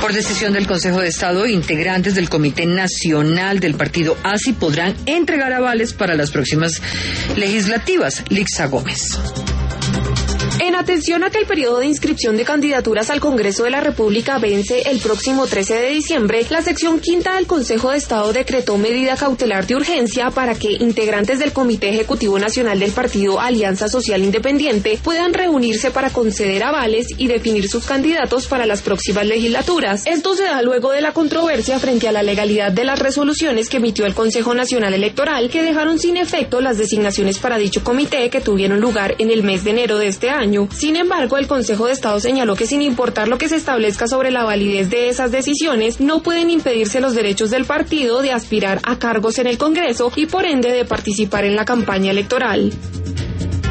Por decisión del Consejo de Estado, integrantes del Comité Nacional del Partido ASI podrán entregar avales para las próximas legislativas. Lixa Gómez. En atención a que el periodo de inscripción de candidaturas al Congreso de la República vence el próximo 13 de diciembre, la sección quinta del Consejo de Estado decretó medida cautelar de urgencia para que integrantes del Comité Ejecutivo Nacional del Partido Alianza Social Independiente puedan reunirse para conceder avales y definir sus candidatos para las próximas legislaturas. Esto se da luego de la controversia frente a la legalidad de las resoluciones que emitió el Consejo Nacional Electoral, que dejaron sin efecto las designaciones para dicho comité que tuvieron lugar en el mes de enero de este año. Sin embargo, el Consejo de Estado señaló que sin importar lo que se establezca sobre la validez de esas decisiones, no pueden impedirse los derechos del partido de aspirar a cargos en el Congreso y por ende de participar en la campaña electoral.